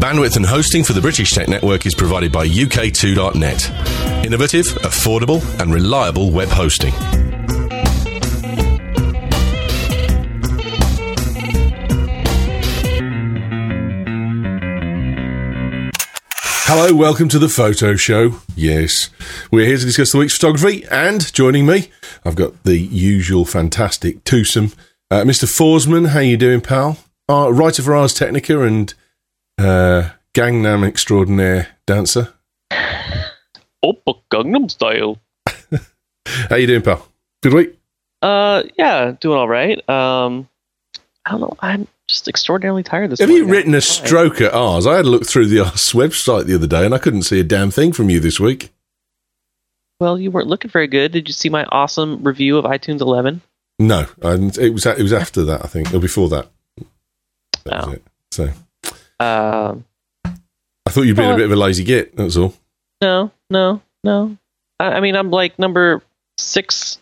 Bandwidth and hosting for the British Tech Network is provided by UK2.net. Innovative, affordable, and reliable web hosting. Hello, welcome to the Photo Show. Yes, we're here to discuss the week's photography, and joining me, I've got the usual fantastic twosome, Mr. Forsman. How you doing, pal? Writer for Ars Technica and Gangnam extraordinaire dancer. Oppa Gangnam Style. How you doing, pal? Good week? Yeah, doing all right. I don't know. I'm just extraordinarily tired this morning. Have you written a stroke at Ars? I had a look through the Ars website the other day and I couldn't see a damn thing from you this week. Well, you weren't looking very good. Did you see my awesome review of iTunes 11? No, it was after that, I think, or before that. That was it. So, I thought you'd been a bit of a lazy git. That's all. No. I mean, I'm like number 6.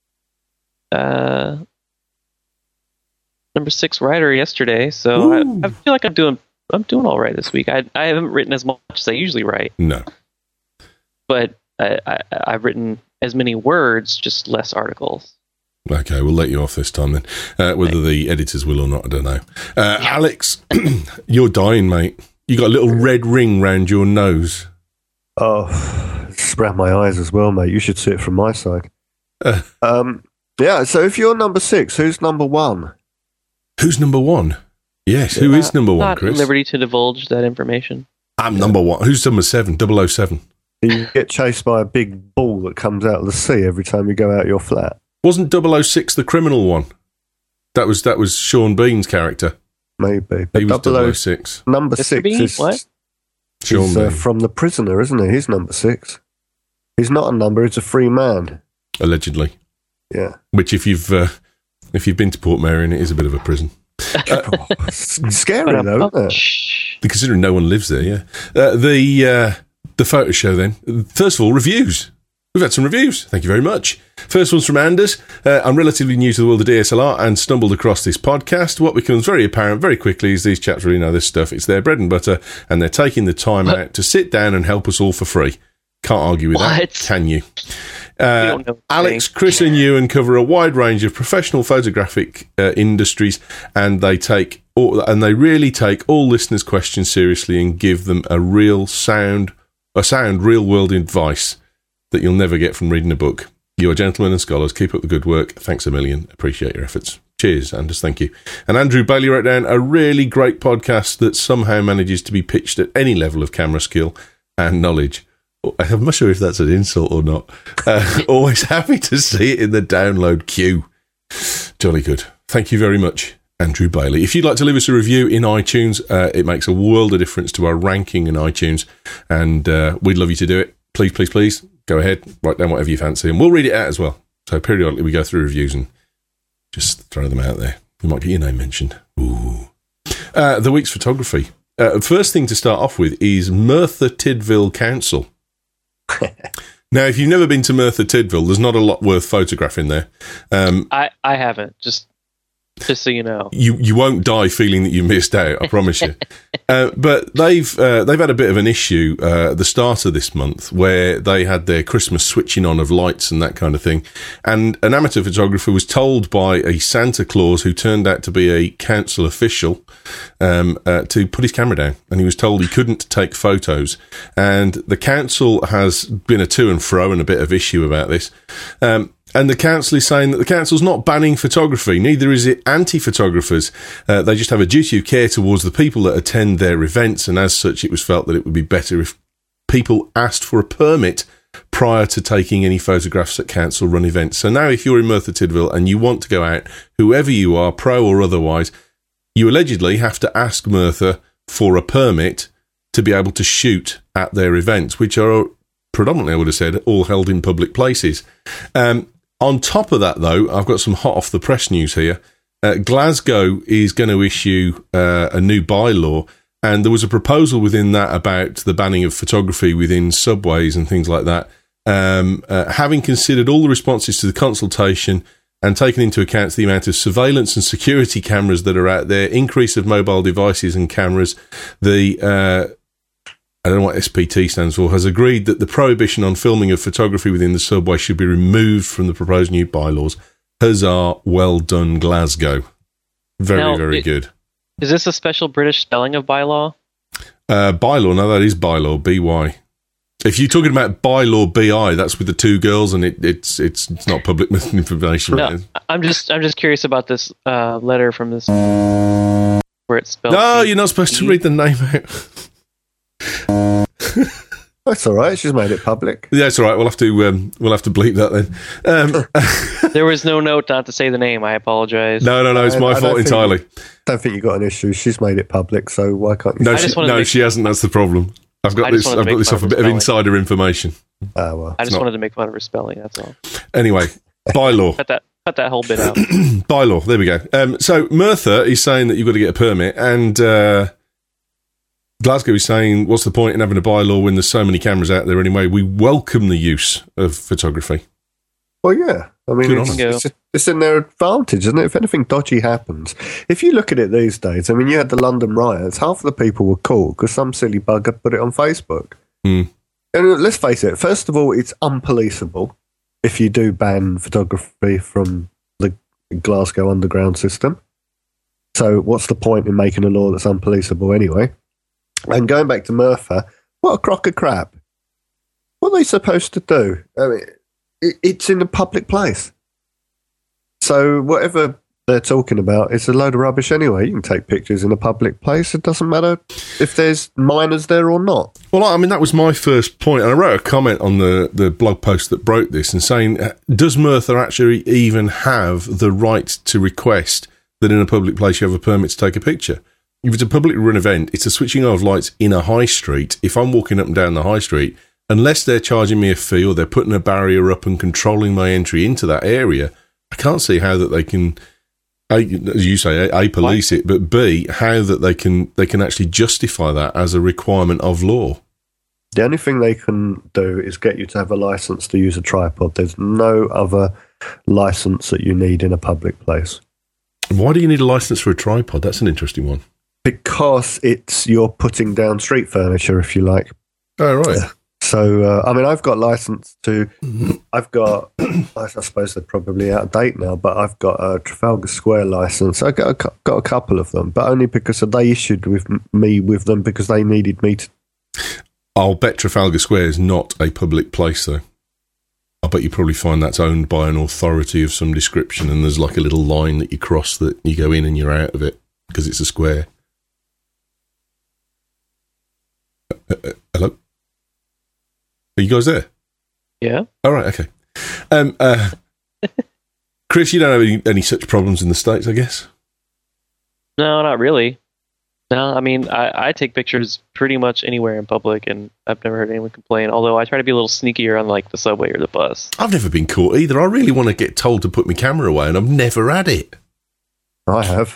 Number 6 writer yesterday, so I feel like I'm doing all right this week. I haven't written as much as I usually write. No, but I've written as many words, just less articles. Okay, we'll let you off this time then. Whether the editors will or not, I don't know. Alex, you're dying, mate. You got a little red ring round your nose. Oh, it's around my eyes as well, mate. You should see it from my side. Yeah, so if you're number 6, who's number 1? Who's number 1? Yes, who is number 1, not Chris? Not at liberty to divulge that information. I'm number 1. Who's number 7? 007. You get chased by a big ball that comes out of the sea every time you go out your flat. Wasn't 006 the criminal one? That was Sean Bean's character. Maybe. He was 006. Number Mr. 6 Bean? is what? Sean Bean. From The Prisoner, isn't he? He's number 6. He's not a number, he's a free man. Allegedly. Yeah. Which, if you've been to Port Merion, it is a bit of a prison. Scary though, isn't it? Considering no one lives there, yeah. The photo show then. First of all, reviews. We've had some reviews. Thank you very much. First one's from Anders. I'm relatively new to the world of DSLR and stumbled across this podcast. What becomes very apparent very quickly is these chaps really know this stuff. It's their bread and butter, and they're taking the time out to sit down and help us all for free. Can't argue with that, can you? Alex, Chris and Ewan cover a wide range of professional photographic industries, and they really take all listeners' questions seriously and give them a sound real world advice that you'll never get from reading a book. You're gentlemen and scholars. Keep up the good work. Thanks a million. Appreciate your efforts. Cheers, Anders. Thank you. And Andrew Bailey wrote down a really great podcast that somehow manages to be pitched at any level of camera skill and knowledge. I'm not sure if that's an insult or not. Always happy to see it in the download queue. Jolly good. Thank you very much, Andrew Bailey. If you'd like to leave us a review in iTunes, it makes a world of difference to our ranking in iTunes, and we'd love you to do it. Please, go ahead, write down whatever you fancy, and we'll read it out as well. So periodically we go through reviews and just throw them out there. We might get your name mentioned. Ooh. The week's photography. First thing to start off with is Merthyr Tydfil Council. Now, if you've never been to Merthyr Tydfil, there's not a lot worth photographing there. I haven't, just so you know. You won't die feeling that you missed out, I promise you. But they've had a bit of an issue at the start of this month where they had their Christmas switching on of lights and that kind of thing. And an amateur photographer was told by a Santa Claus who turned out to be a council official to put his camera down. And he was told he couldn't take photos. And the council has been a to and fro and a bit of issue about this. And the council is saying that the council's not banning photography, neither is it anti-photographers. They just have a duty of care towards the people that attend their events, and as such it was felt that it would be better if people asked for a permit prior to taking any photographs at council-run events. So now if you're in Merthyr Tydfil and you want to go out, whoever you are, pro or otherwise, you allegedly have to ask Merthyr for a permit to be able to shoot at their events, which are predominantly, I would have said, all held in public places. On top of that, though, I've got some hot off the press news here. Glasgow is going to issue a new bylaw, and there was a proposal within that about the banning of photography within subways and things like that. Having considered all the responses to the consultation, and taken into account the amount of surveillance and security cameras that are out there, increase of mobile devices and cameras, the I don't know what SPT stands for, has agreed that the prohibition on filming of photography within the subway should be removed from the proposed new bylaws. Huzzah, well done, Glasgow. Very good. Is this a special British spelling of bylaw? Bylaw, no, that is bylaw, B-Y. If you're talking about bylaw, B-I, that's with the two girls, and it's not public information. No, I'm just curious about this letter from this where it's spelled. No, you're not supposed to read the name out. That's all right. She's made it public. Yeah, it's all right. We'll have to bleep that then. There was no note not to say the name. I apologize. No. It's my fault entirely. I don't think you've got an issue. She's made it public, so why can't you? No, she hasn't. That's the problem. I've got this off a bit of insider information. Oh, well. I just wanted to make fun of her spelling. That's all. Anyway, bylaw. Cut that whole bit out. Bylaw. There we go. So Merthyr is saying that you've got to get a permit, and Glasgow is saying, what's the point in having a bylaw when there's so many cameras out there anyway? We welcome the use of photography. Well, yeah. I mean, it's in their advantage, isn't it? If anything dodgy happens. If you look at it these days, I mean, you had the London riots, half of the people were caught because some silly bugger put it on Facebook. And let's face it, first of all, it's unpoliceable if you do ban photography from the Glasgow underground system. So what's the point in making a law that's unpoliceable anyway? And going back to Merthyr, what a crock of crap. What are they supposed to do? I mean, it's in a public place. So whatever they're talking about, it's a load of rubbish anyway. You can take pictures in a public place. It doesn't matter if there's minors there or not. Well, I mean, that was my first point. And I wrote a comment on the blog post that broke this and saying, does Merthyr actually even have the right to request that in a public place you have a permit to take a picture? If it's a publicly run event, it's a switching of lights in a high street. If I'm walking up and down the high street, unless they're charging me a fee or they're putting a barrier up and controlling my entry into that area, I can't see how that they can, as you say, A, police it, but B, how that they can actually justify that as a requirement of law. The only thing they can do is get you to have a license to use a tripod. There's no other license that you need in a public place. Why do you need a license for a tripod? That's an interesting one. Because you're putting down street furniture, if you like. Oh, right. So, I mean, I've got license to, I suppose they're probably out of date now, but I've got a Trafalgar Square license. I got a couple of them, but only because they issued with them because they needed me to. I'll bet Trafalgar Square is not a public place, though. I bet you probably find that's owned by an authority of some description, and there's like a little line that you cross that you go in and you're out of it because it's a square. Hello? Are you guys there? Yeah. All right, okay. Chris, you don't have any such problems in the States, I guess? No, not really. No, I mean, I take pictures pretty much anywhere in public, and I've never heard anyone complain, although I try to be a little sneakier on, like, the subway or the bus. I've never been caught either. I really want to get told to put my camera away, and I've never had it. I have.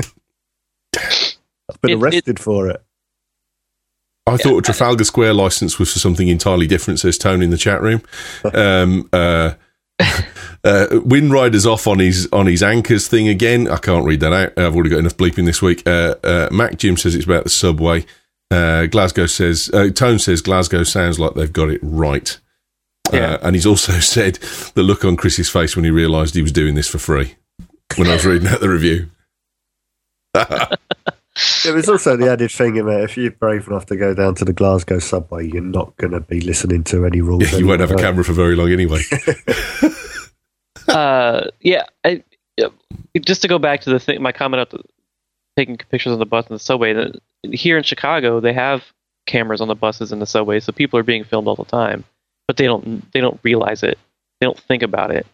I've been arrested for it. I thought a Trafalgar Square license was for something entirely different, says Tony in the chat room. Wind Rider's off on his anchors thing again. I can't read that out. I've already got enough bleeping this week. Mac Jim says it's about the subway. Glasgow says, Tone says Glasgow sounds like they've got it right. Yeah. And he's also said the look on Chris's face when he realised he was doing this for free when I was reading out the review. There was also the added thing in there, if you're brave enough to go down to the Glasgow subway, you're not going to be listening to any rules. Yeah, you won't have a camera for very long anyway. Just to go back to the thing, my comment about taking pictures on the bus and the subway, here in Chicago, they have cameras on the buses and the subway, so people are being filmed all the time, but they don't realize it. They don't think about it.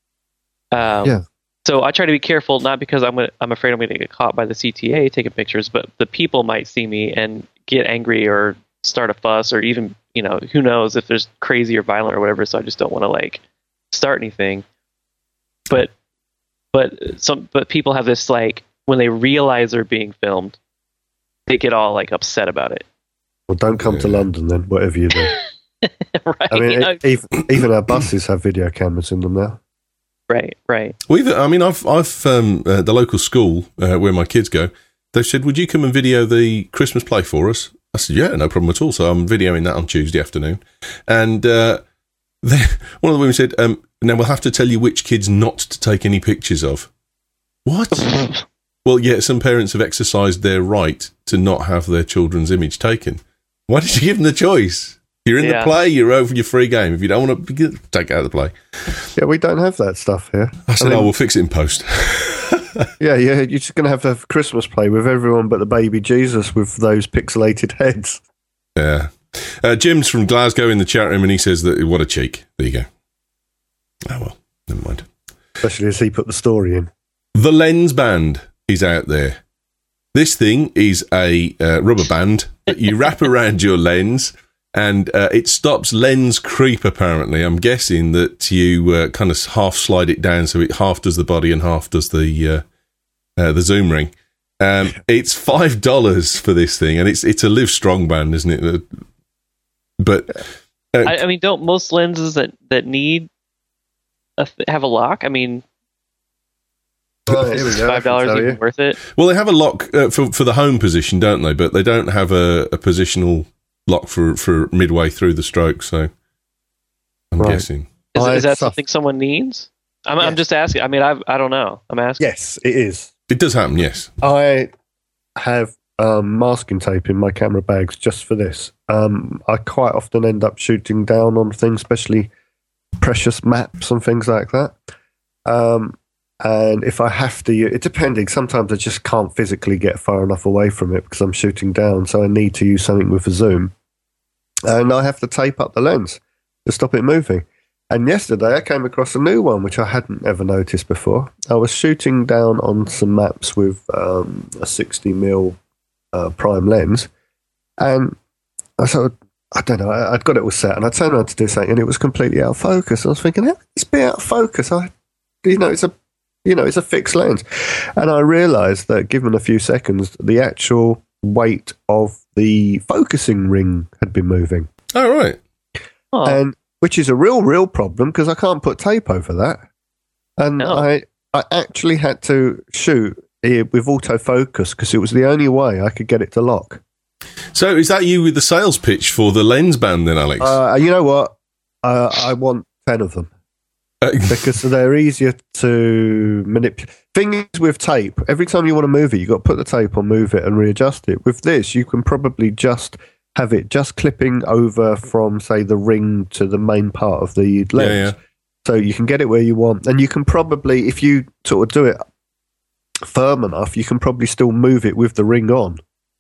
So I try to be careful, not because I'm afraid I'm going to get caught by the CTA taking pictures, but the people might see me and get angry or start a fuss, or even, who knows if there's crazy or violent or whatever. So I just don't want to start anything. But people have this, when they realize they're being filmed, they get all upset about it. Well, don't come to London then, whatever you do. Right. I mean, even our buses have video cameras in them now. Right. I've the local school where my kids go, they said, would you come and video the Christmas play for us? I said, yeah, no problem at all. So I'm videoing that on Tuesday afternoon. And one of the women said, now we'll have to tell you which kids not to take any pictures of. What? Well, yeah, some parents have exercised their right to not have their children's image taken. Why did you give them the choice? You're in the play, you're over your free game. If you don't want to, take it out of the play. Yeah, we don't have that stuff here. I said, we'll fix it in post. Yeah, you're just going to have a Christmas play with everyone but the baby Jesus with those pixelated heads. Yeah. Jim's from Glasgow in the chat room, and he says that, what a cheek. There you go. Oh, well, never mind. Especially as he put the story in. The Lens Band is out there. This thing is a rubber band that you wrap around your lens, and it stops lens creep, apparently. I'm guessing that you kind of half slide it down so it half does the body and half does the zoom ring. It's $5 for this thing, and it's a Live Strong band, isn't it? But I mean, don't most lenses that need have a lock? I mean, is $5 even worth it? Well, they have a lock for the home position, don't they? But they don't have a positional lock for midway through the stroke. So I'm guessing. Is that something someone needs? I'm just asking. I mean, I don't know. I'm asking. Yes, it is. It does happen. Yes, I have masking tape in my camera bags just for this. I quite often end up shooting down on things, especially precious maps and things like that. And if I have to, it depending. Sometimes I just can't physically get far enough away from it because I'm shooting down, so I need to use something with a zoom. And I have to tape up the lens to stop it moving. And yesterday I came across a new one, which I hadn't ever noticed before. I was shooting down on some maps with a 60mm prime lens. And I don't know, I'd got it all set, and I turned around to do something, and it was completely out of focus. I was thinking, how can this be out of focus? It's a fixed lens. And I realised that given a few seconds, the actual weight of the focusing ring had been moving. Oh, right. Oh. And which is a real problem because I can't put tape over that. And I actually had to shoot with autofocus because it was the only way I could get it to lock. So is that you with the sales pitch for the Lens Band then, Alex? You know what? I want 10 of them. Because they're easier to manipulate. Thing is with tape, every time you want to move it, you've got to put the tape on, move it, and readjust it. With this, you can probably just have it just clipping over from, say, the ring to the main part of the lens. Yeah. So you can get it where you want. And you can probably, if you sort of do it firm enough, you can probably still move it with the ring on.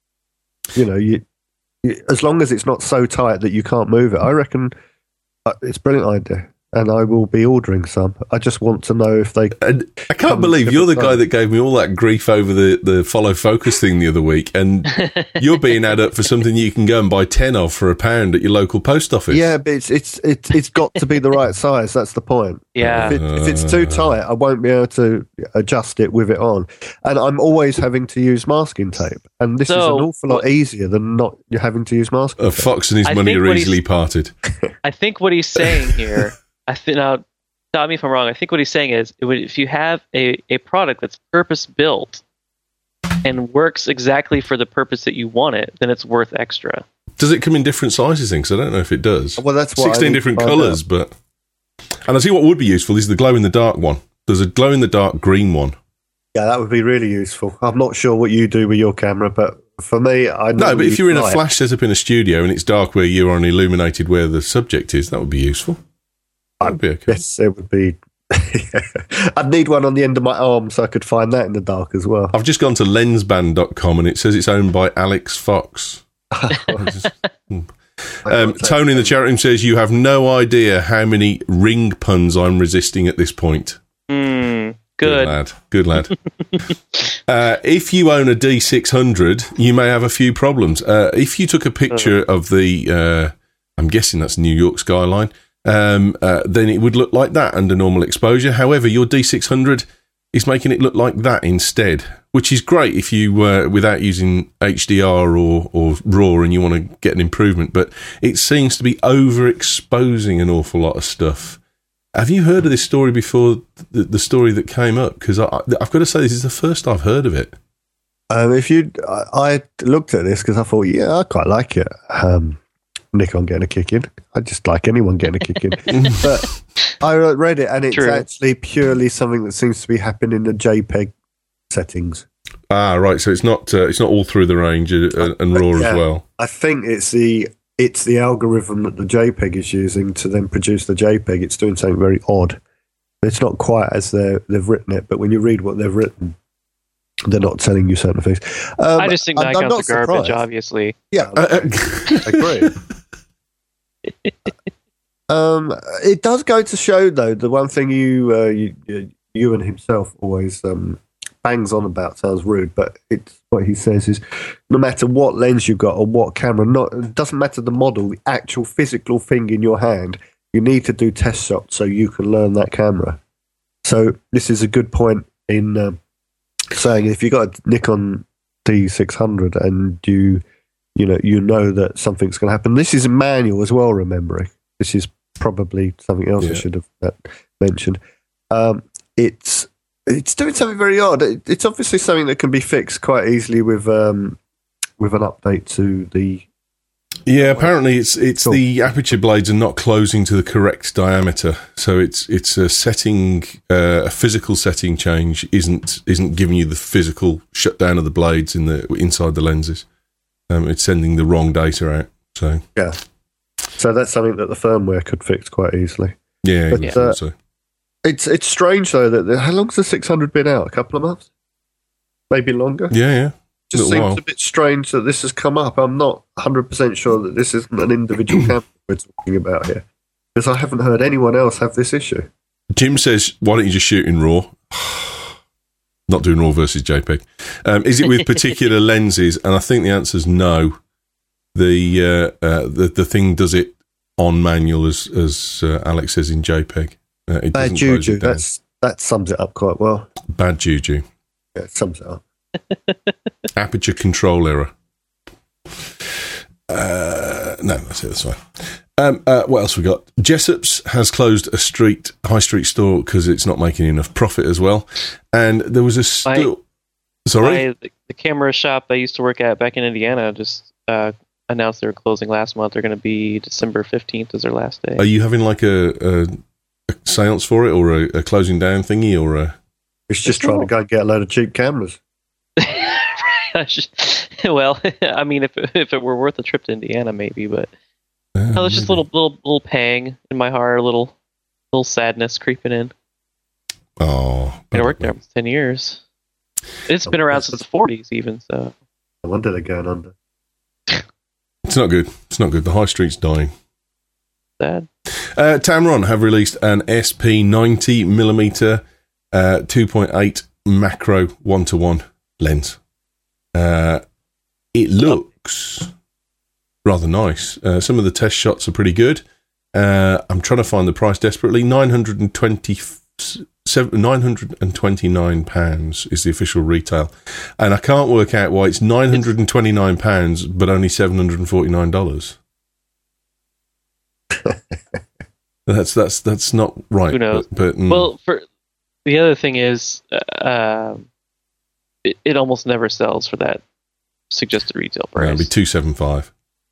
As long as it's not so tight that you can't move it. I reckon it's a brilliant idea. And I will be ordering some. I just want to know if they... And I can't believe you're the guy that gave me all that grief over the follow focus thing the other week, and you're being added up for something you can go and buy 10 of for £1 at your local post office. Yeah, but it's got to be the right size. That's the point. Yeah. If it's too tight, I won't be able to adjust it with it on. And I'm always having to use masking tape. And this is an awful lot easier than not having to use masking tape. Fox and his money are easily parted. I think what he's saying here... now, stop me if I'm wrong. I think what he's saying is, if you have a product that's purpose-built and works exactly for the purpose that you want it, then it's worth extra. Does it come in different sizes, things? I don't know if it does. Well, that's what 16 different colours, but... And I see what would be useful is the glow-in-the-dark one. There's a glow-in-the-dark green one. Yeah, that would be really useful. I'm not sure what you do with your camera, but for me, No, but if you're in a flash setup in a studio and it's dark where you're on illuminated where the subject is, that would be useful. Okay. Yes, it would be. I'd need one on the end of my arm so I could find that in the dark as well. I've just gone to lensband.com and it says it's owned by Alex Fox. Tony in the chat room says, you have no idea how many ring puns I'm resisting at this point. Good lad. If you own a D600, you may have a few problems. If you took a picture of the, I'm guessing that's New York skyline, then it would look like that under normal exposure. However, your D600 is making it look like that instead, which is great if you without using HDR or RAW and you want to get an improvement. But it seems to be overexposing an awful lot of stuff. Have you heard of this story before? The story that came up, because I've got to say this is the first I've heard of it. I looked at this because I thought, yeah, I quite like it. Nikon getting a kick in. I just like anyone getting a kick in. But I read it, and it's actually purely something that seems to be happening in the JPEG settings. Ah, right. So it's not all through the range and RAW as well. I think it's the algorithm that the JPEG is using to then produce the JPEG. It's doing something very odd. It's not quite as they've written it, but when you read what they've written, they're not telling you certain things. I just think Nikon's are garbage, obviously. Yeah, I agree. It does go to show, though, the one thing you and himself always bangs on about, sounds rude, but it's what he says is no matter what lens you've got or what camera, it doesn't matter the model, the actual physical thing in your hand, you need to do test shots so you can learn that camera. So this is a good point in saying if you've got a Nikon D600 and you know that something's going to happen. This is a manual as well, remembering. This is probably something else I should have mentioned. It's doing something very odd. It's obviously something that can be fixed quite easily with an update to the... Yeah, apparently it's the aperture blades are not closing to the correct diameter, so it's a setting, a physical setting change isn't giving you the physical shutdown of the blades inside the lenses. It's sending the wrong data out. So that's something that the firmware could fix quite easily. Yeah, but, so. It's strange though that how long's the 600 been out? A couple of months, maybe longer. Yeah. Just seems a bit strange that this has come up. I'm not 100% sure that this isn't an individual camera we're talking about here, because I haven't heard anyone else have this issue. Jim says, "Why don't you just shoot in RAW?" Not doing RAW versus JPEG. Is it with particular lenses? And I think the answer is no. The thing does it on manual, as Alex says in JPEG. Bad juju. That sums it up quite well. Bad juju. Yeah, it sums it up. Aperture control error. No, that's it. That's fine. What else we got? Jessop's has closed a high street store because it's not making enough profit as well. And there was a store. Sorry, the camera shop I used to work at back in Indiana just announced they were closing last month. They're going to be December 15th is their last day. Are you having like a seance for it, or a closing down thingy, or a? It's just trying to go and get a load of cheap cameras. Well, I mean, if it were worth a trip to Indiana, maybe, but there's just a little pang in my heart, a little sadness creeping in. Oh, I worked there for 10 years. It's been around since the 40s, even. So I wonder they're going under. It's not good. It's not good. The high street's dying. Sad. Tamron have released an SP 90mm 2.8 macro 1:1 lens. It looks rather nice. Some of the test shots are pretty good. I'm trying to find the price desperately. £929 is the official retail, and I can't work out why it's £929 but only $749. That's not right. Who knows? But well, for the other thing is, it almost never sells for that suggested retail price. It'd be $275.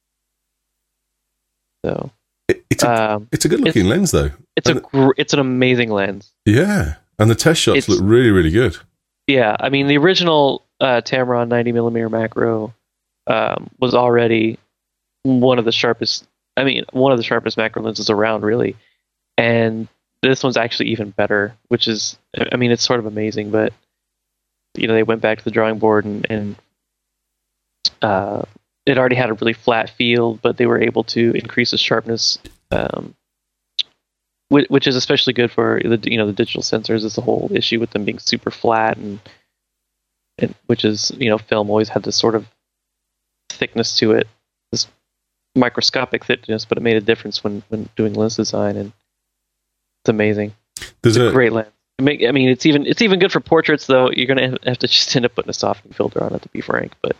So it's a good looking lens, though. It's an amazing lens. Yeah, and the test shots look really, really good. Yeah, I mean the original Tamron 90mm macro was already one of the sharpest macro lenses around, really. And this one's actually even better, which is, I mean, it's sort of amazing. But they went back to the drawing board and it already had a really flat field, but they were able to increase the sharpness, which is especially good for the digital sensors. Is the whole issue with them being super flat, and which is film always had this sort of thickness to it, this microscopic thickness, but it made a difference when doing lens design, and it's amazing. It's a great lens. I mean, it's even good for portraits, though. You're gonna have to just end up putting a softening filter on it, to be frank. But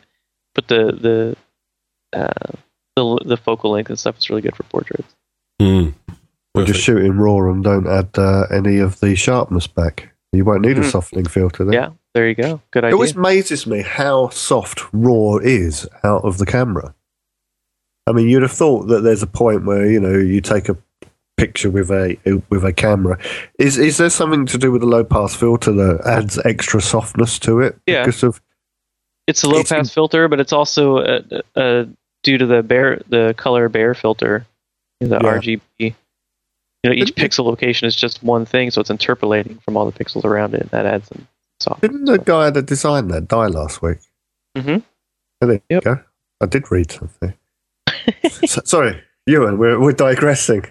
the focal length and stuff is really good for portraits. Or just shoot in RAW and don't add any of the sharpness back. You won't need a softening filter then. Yeah, there you go. Good idea. It always amazes me how soft RAW is out of the camera. I mean, you'd have thought that there's a point where, you take a picture with a camera. Is there something to do with the low pass filter that adds extra softness to it? Yeah. It's a low pass filter, but it's also due to the color Bayer filter, the RGB. Each pixel location is just one thing, so it's interpolating from all the pixels around it, and that adds some softness. Didn't the guy that designed that die last week? Mm-hmm. There you go. I did read something. Sorry, Ewan, we're digressing.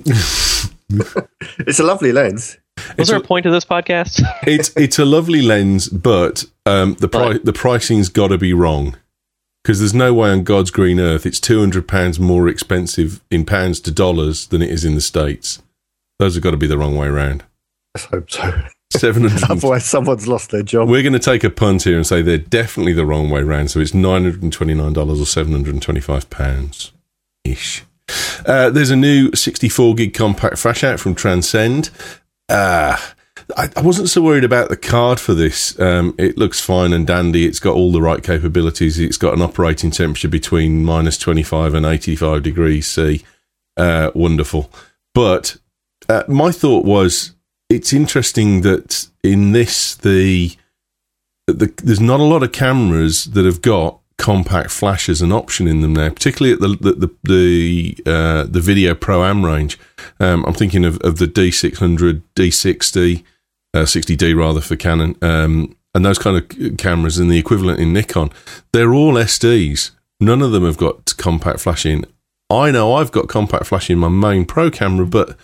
It's a lovely lens. Was there a point to this podcast? It's a lovely lens, but the pricing's got to be wrong, because there's no way on God's green earth it's £200 more expensive in pounds to dollars than it is in the States. Those have got to be the wrong way around. Let's hope so. 700. Otherwise, someone's lost their job. We're going to take a punt here and say they're definitely the wrong way round. So it's $929 or £725 ish. There's a new 64 gig compact flash out from Transcend. I wasn't so worried about the card for this. It looks fine and dandy. It's got all the right capabilities. It's got an operating temperature between minus 25 and 85 degrees C. Wonderful. But my thought was, it's interesting that in this, there's not a lot of cameras that have got compact flash as an option in them now, particularly at the Video Pro Am range. I'm thinking of the D600, D60, 60D rather for Canon, and those kind of cameras, and the equivalent in Nikon. They're all SDs. None of them have got compact flash in. I know I've got compact flash in my main Pro camera, but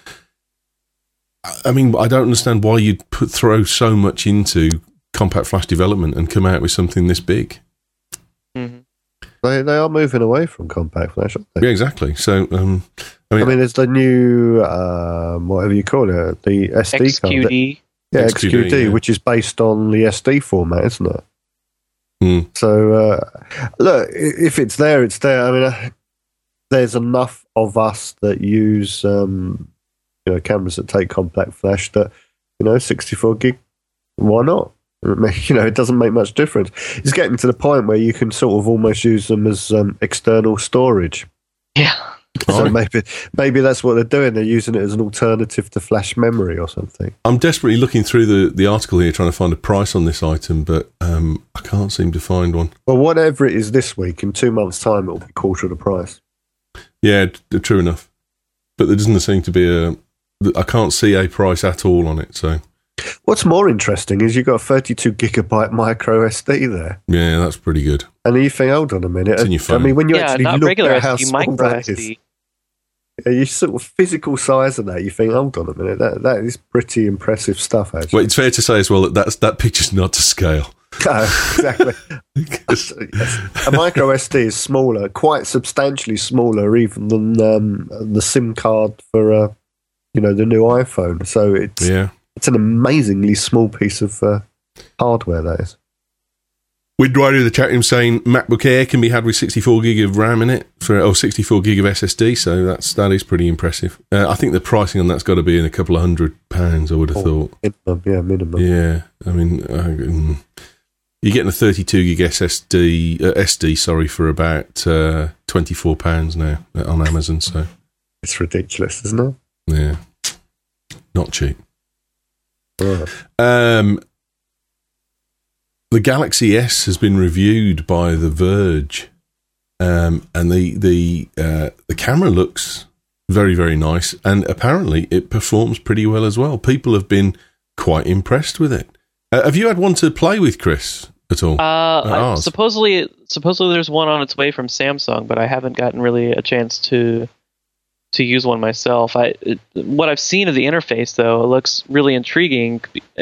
I mean, I don't understand why you'd throw so much into compact flash development and come out with something this big. Mm-hmm. They are moving away from compact flash, aren't they? Yeah, exactly. So, I mean, there's the new, whatever you call it, the SD XQD. card. Yeah, XQD, which is based on the SD format, isn't it? Mm. So, look, if it's there, it's there. I mean, there's enough of us that use, cameras that take compact flash that, 64 gig, why not? It doesn't make much difference. It's getting to the point where you can sort of almost use them as external storage. Yeah. So maybe that's what they're doing. They're using it as an alternative to flash memory or something. I'm desperately looking through the article here trying to find a price on this item, but I can't seem to find one. Well, whatever it is this week, in 2 months' time, it'll be quarter of the price. Yeah, true enough. But there doesn't seem to be I can't see a price at all on it, so... What's more interesting is you've got a 32 gigabyte micro SD there. Yeah, that's pretty good. And you think, hold on a minute. It's in your phone. I mean, when you actually look at how SD, small that is, you sort of physical size of that, you think, hold on a minute, that is pretty impressive stuff, actually. Well, it's fair to say as well that picture's not to scale. No, exactly. Yes. A micro SD is smaller, quite substantially smaller even than the SIM card for the new iPhone. So it's an amazingly small piece of hardware, that is. Windrider in the chat room saying MacBook Air can be had with 64 gig of RAM in it, 64 gig of SSD, so that is pretty impressive. I think the pricing on that's got to be in a couple of £100, I would have thought. Minimum. Yeah, I mean, you're getting a 32 gig SD for about £24 now on Amazon, so... It's ridiculous, isn't it? Yeah. Not cheap. Right. The Galaxy S has been reviewed by The Verge, and the camera looks very, very nice, and apparently it performs pretty well as well. People have been quite impressed with it. Have you had one to play with, Chris, at all? Supposedly there's one on its way from Samsung, but I haven't gotten really a chance to use one myself. What I've seen of the interface, though, it looks really intriguing.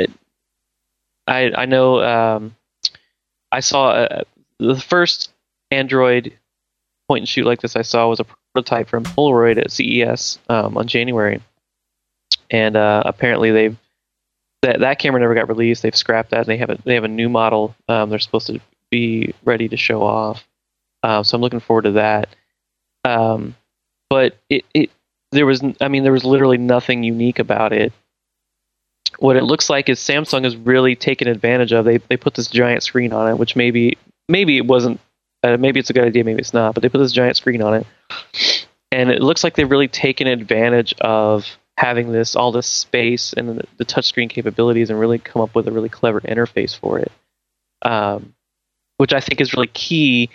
I know I saw the first Android point and shoot like this I saw was a prototype from Polaroid at CES on January, and apparently that camera never got released. They've scrapped that, and they have a new model they're supposed to be ready to show off. So I'm looking forward to that. But there was literally nothing unique about it. What it looks like is Samsung has really taken advantage of. They put this giant screen on it, which maybe it wasn't. Maybe it's a good idea, maybe it's not. But they put this giant screen on it, and it looks like they've really taken advantage of having all this space and the touchscreen capabilities, and really come up with a really clever interface for it, which I think is really key.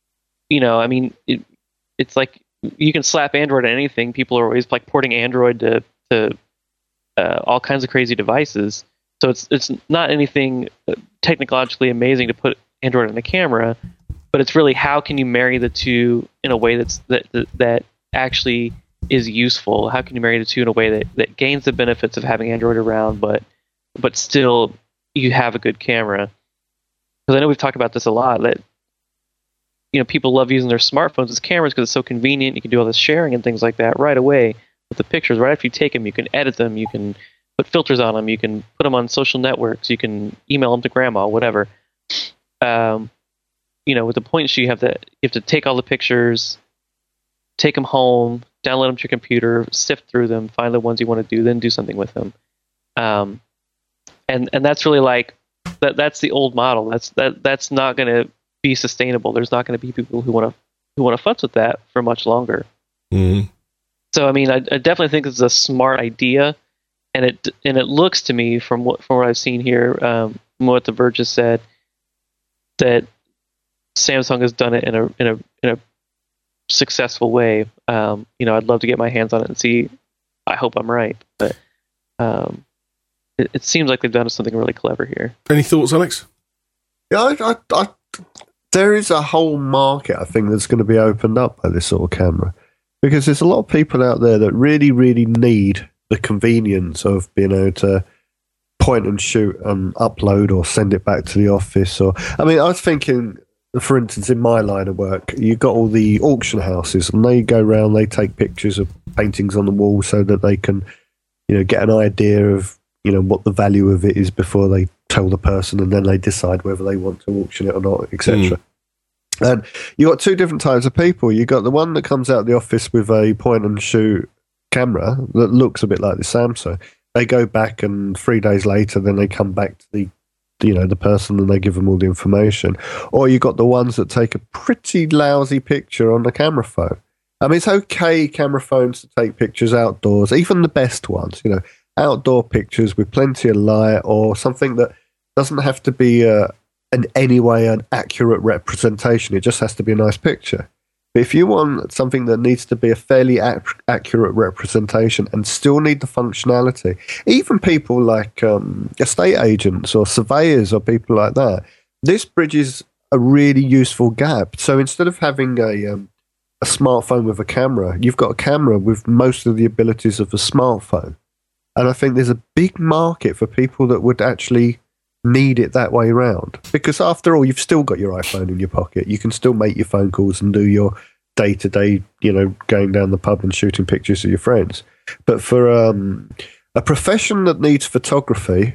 It's like you can slap Android on anything. People are always like porting Android to all kinds of crazy devices. So it's not anything technologically amazing to put Android in the camera, but it's really how can you marry the two in a way that actually is useful. How can you marry the two in a way that gains the benefits of having Android around, but still you have a good camera? Because I know we've talked about this a lot, that people love using their smartphones as cameras because it's so convenient. You can do all this sharing and things like that right away with the pictures. Right after you take them, you can edit them, you can put filters on them, you can put them on social networks, you can email them to grandma, whatever. With the point sheet, you have to take all the pictures, take them home, download them to your computer, sift through them, find the ones you want to do, then do something with them. And that's really like that's the old model. That's not going to be sustainable. There's not going to be people who want to futz with that for much longer. Mm-hmm. So I definitely think it's a smart idea, and it looks to me from what I've seen here, from what The Verge has said, that Samsung has done it in a successful way. I'd love to get my hands on it and see. I hope I'm right, but it seems like they've done something really clever here. Any thoughts, Alex? Yeah, there is a whole market, I think, that's going to be opened up by this sort of camera, because there's a lot of people out there that really, really need the convenience of being able to point and shoot and upload or send it back to the office. I was thinking, for instance, in my line of work, you've got all the auction houses, and they go around, they take pictures of paintings on the wall so that they can, get an idea of, what the value of it is before they tell the person, and then they decide whether they want to auction it or not, etc. And you got two different types of people. You got the one that comes out of the office with a point and shoot camera that looks a bit like the Samsung. They go back, and 3 days later, then they come back to the person, and they give them all the information. Or you got the ones that take a pretty lousy picture on the camera phone. It's okay, camera phones, to take pictures outdoors, even the best ones, outdoor pictures with plenty of light, or something that doesn't have to be in any way an accurate representation. It just has to be a nice picture. But if you want something that needs to be a fairly accurate representation and still need the functionality, even people like estate agents or surveyors or people like that, this bridges a really useful gap. So instead of having a smartphone with a camera, you've got a camera with most of the abilities of a smartphone. And I think there's a big market for people that would actually need it that way around, because after all, you've still got your iPhone in your pocket. You can still make your phone calls and do your day-to-day, going down the pub and shooting pictures of your friends. But for a profession that needs photography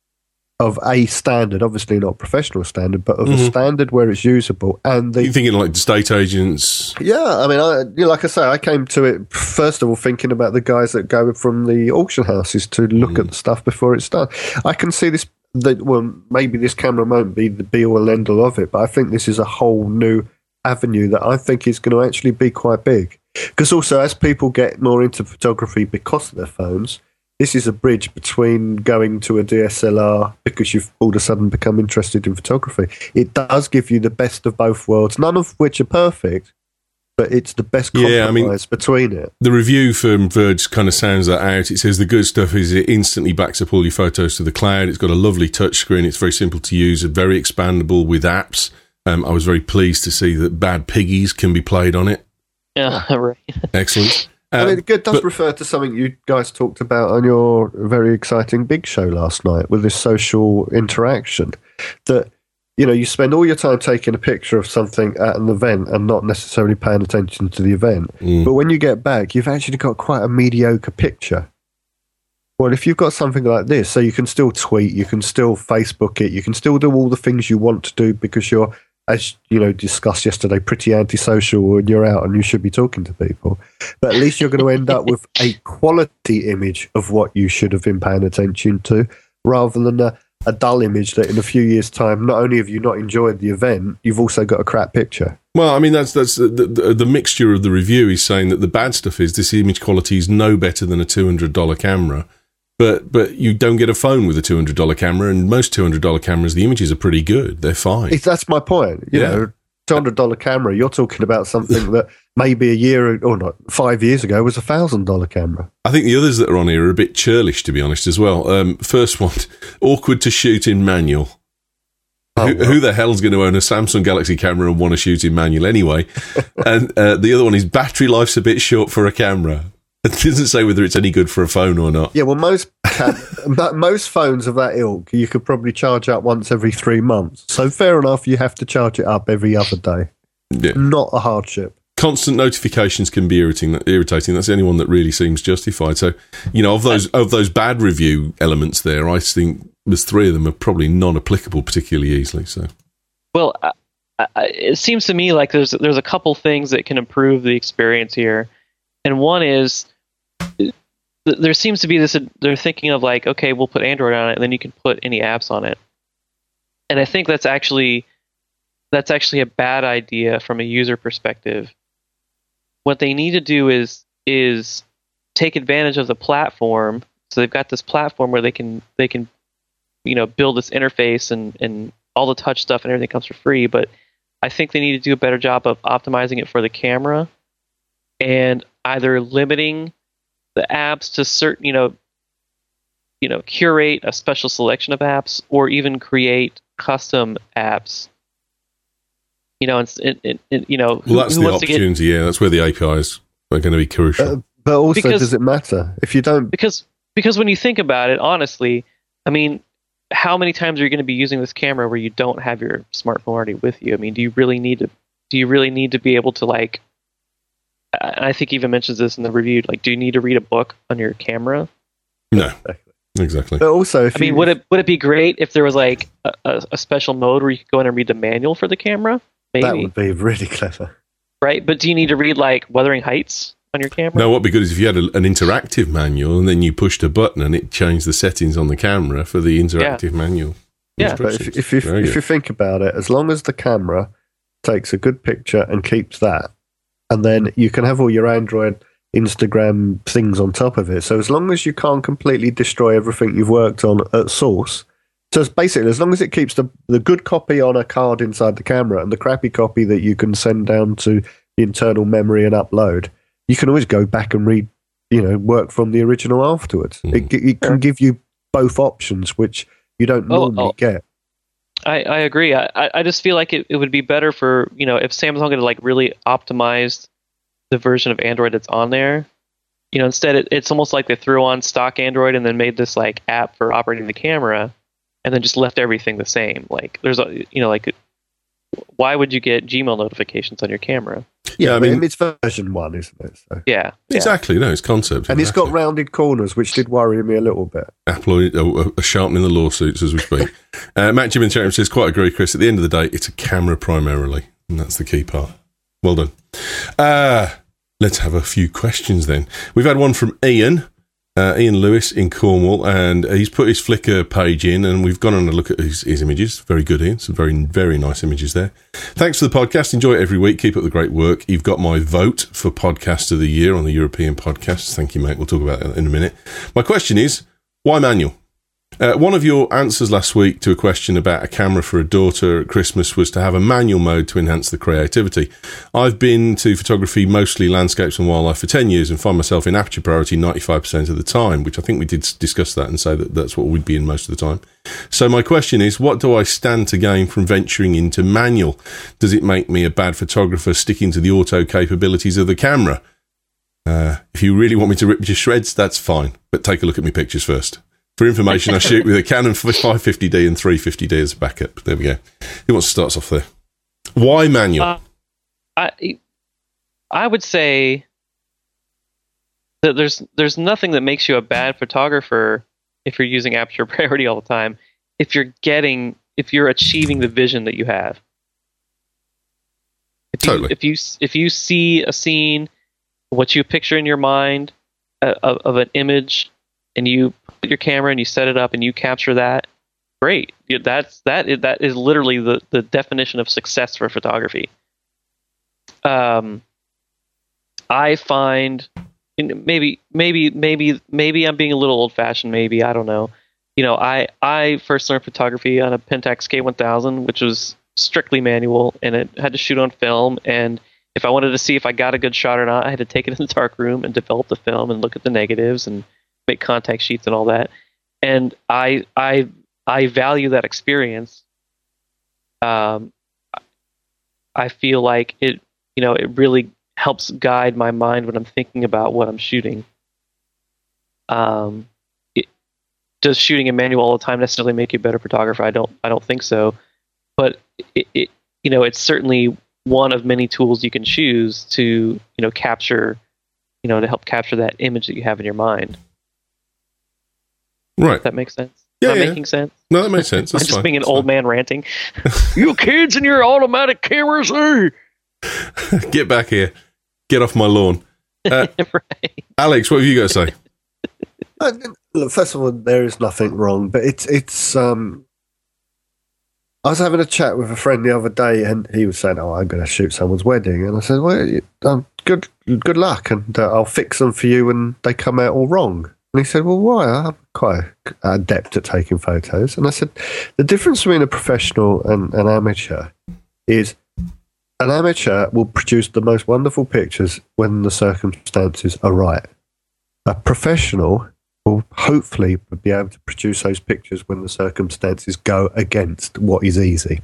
of a standard, obviously not professional standard, but of a standard where it's usable, and you're thinking like estate agents? Yeah, like I say, I came to it first of all thinking about the guys that go from the auction houses to look at the stuff before it's done. I can see this. Maybe this camera won't be the be-all and end-all of it, but I think this is a whole new avenue that I think is going to actually be quite big. Because also, as people get more into photography because of their phones, this is a bridge between going to a DSLR because you've all of a sudden become interested in photography. It does give you the best of both worlds, none of which are perfect, but it's the best compromise between it. The review from Verge kind of sounds that out. It says the good stuff is it instantly backs up all your photos to the cloud. It's got a lovely touch screen. It's very simple to use, very expandable with apps. I was very pleased to see that Bad Piggies can be played on it. Yeah, right. Excellent. It does refer to something you guys talked about on your very exciting Big Show last night with this social interaction, that you spend all your time taking a picture of something at an event and not necessarily paying attention to the event. But when you get back, you've actually got quite a mediocre picture. Well, if you've got something like this, so you can still tweet, you can still Facebook it, you can still do all the things you want to do because you're as you know, discussed yesterday, pretty antisocial when you're out and you should be talking to people. But at least you're going to end up with a quality image of what you should have been paying attention to, rather than a dull image that in a few years' time, not only have you not enjoyed the event, you've also got a crap picture. Well, I mean, that's the mixture of the review is saying that the bad stuff is this image quality is no better than a $200 camera. But you don't get a phone with a $200 camera, and most $200 cameras, the images are pretty good. They're fine. That's my point. You know, $200 camera, you're talking about something that maybe a year or not 5 years ago was a $1,000 camera. I think the others that are on here are a bit churlish, to be honest, as well. First one, awkward to shoot in manual. Who the hell's going to own a Samsung Galaxy camera and want to shoot in manual anyway? And the other one is battery life's a bit short for a camera. It doesn't say whether it's any good for a phone or not. Yeah, well, most phones of that ilk, you could probably charge up once every 3 months. So fair enough, you have to charge it up every other day. Yeah. Not a hardship. Constant notifications can be irritating. That's the only one that really seems justified. So, you know, of those bad review elements there, I think there's 3 of them are probably non-applicable particularly easily. So, well, it seems to me like there's a couple things that can improve the experience here, and one is there seems to be this. They're thinking of like, okay, we'll put Android on it, and then you can put any apps on it. And I think that's actually a bad idea from a user perspective. What they need to do is take advantage of the platform. So they've got this platform where they can build this interface and all the touch stuff and everything comes for free. But I think they need to do a better job of optimizing it for the camera and either limiting the apps to certain, curate a special selection of apps or even create custom apps. Well, that's the opportunity. That's where the APIs are going to be crucial. But also, does it matter if you don't? Because when you think about it, honestly, I mean, how many times are you going to be using this camera where you don't have your smartphone already with you? I mean, do you really need to be able to, like? I think he even mentions this in the review. Like, do you need to read a book on your camera? No, exactly. But also, would it be great if there was like a special mode where you could go in and read the manual for the camera? Maybe. That would be really clever. Right, but do you need to read like Wuthering Heights on your camera? No, what'd be good is if you had an interactive manual and then you pushed a button and it changed the settings on the camera for the interactive manual. Yeah, but if you think about it, as long as the camera takes a good picture and keeps that, and then you can have all your Android, Instagram things on top of it. So as long as you can't completely destroy everything you've worked on at source, so it's basically, as long as it keeps the good copy on a card inside the camera and the crappy copy that you can send down to the internal memory and upload, you can always go back and read, work from the original afterwards. It can give you both options, which you don't normally get. I agree. I just feel like it would be better for, if Samsung had like really optimized the version of Android that's on there. Instead it's almost like they threw on stock Android and then made this like app for operating the camera and then just left everything the same. Like there's why would you get Gmail notifications on your camera? Yeah, I mean it's version 1, isn't it? So. Yeah, exactly. No, it's concept, and it's got rounded corners, which did worry me a little bit. Apple are sharpening the lawsuits as we speak. Matt Jim in chat room says, "Quite agree, Chris. At the end of the day, it's a camera primarily, and that's the key part." Well done. Let's have a few questions then. We've had one from Ian Lewis in Cornwall, and he's put his Flickr page in, and we've gone on a look at his images. Very good, Ian. Some very, very nice images there. Thanks for the podcast. Enjoy it every week. Keep up the great work. You've got my vote for Podcast of the Year on the European Podcasts. Thank you, mate. We'll talk about that in a minute. My question is, why manual? One of your answers last week to a question about a camera for a daughter at Christmas was to have a manual mode to enhance the creativity. I've been to photography, mostly landscapes and wildlife, for 10 years and find myself in aperture priority 95% of the time, which I think we did discuss that and say that that's what we'd be in most of the time. So my question is, what do I stand to gain from venturing into manual? Does it make me a bad photographer sticking to the auto capabilities of the camera? If you really want me to rip you to shreds, that's fine, but take a look at my pictures first. For information, I shoot with a Canon 550D and 350D as a backup. There we go. Who wants to start us off there? Why manual? I would say that there's nothing that makes you a bad photographer if you're using aperture priority all the time. If you're achieving the vision that you have. if you see a scene, what you picture in your mind of an image, and you put your camera and you set it up and you capture that, great. That is literally the definition of success for photography. I find, maybe I'm being a little old fashioned. Maybe, I don't know. I first learned photography on a Pentax K1000, which was strictly manual, and it had to shoot on film. And if I wanted to see if I got a good shot or not, I had to take it in the dark room and develop the film and look at the negatives and make contact sheets and all that. And I value that experience. I feel like it really helps guide my mind when I'm thinking about what I'm shooting. Does shooting in manual all the time necessarily make you a better photographer? I don't think so. But it's certainly one of many tools you can choose to capture, to help capture that image that you have in your mind. Right. Does that makes sense? Yeah, making sense? No, that makes sense. That's I'm just fine. being an old man ranting. You kids and your automatic cameras, Get back here. Get off my lawn. Right. Alex, what have you got to say? Look, first of all, there is nothing wrong, but it's. I was having a chat with a friend the other day, and he was saying, "Oh, I'm going to shoot someone's wedding," and I said, "Well, good luck, and I'll fix them for you when they come out all wrong." And he said, "Well, why? I'm quite adept at taking photos." And I said, "The difference between a professional and an amateur is an amateur will produce the most wonderful pictures when the circumstances are right. A professional will hopefully be able to produce those pictures when the circumstances go against what is easy."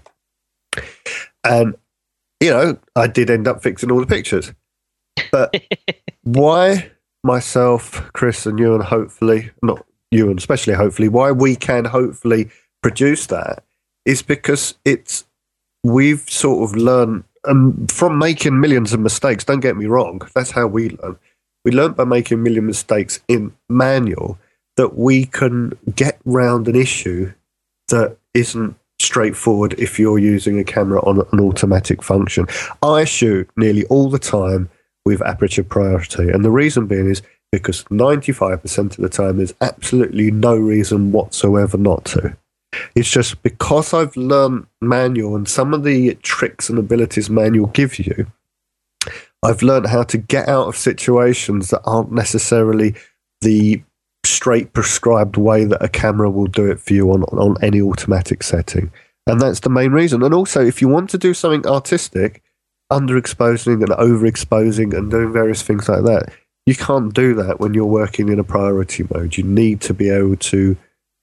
And, I did end up fixing all the pictures. But why myself, Chris, and you, and hopefully, not you, and especially hopefully, why we can hopefully produce that is because we've sort of learned from making millions of mistakes. Don't get me wrong. That's how we learn. We learned by making a million mistakes in manual that we can get round an issue that isn't straightforward if you're using a camera on an automatic function. I shoot nearly all the time with aperture priority, and the reason being is because 95% of the time there's absolutely no reason whatsoever not to. It's just because I've learned manual and some of the tricks and abilities manual gives you, I've learned how to get out of situations that aren't necessarily the straight prescribed way that a camera will do it for you on any automatic setting. And that's the main reason. And also, if you want to do something artistic, underexposing and overexposing and doing various things like that, you can't do that when you're working in a priority mode. You need to be able to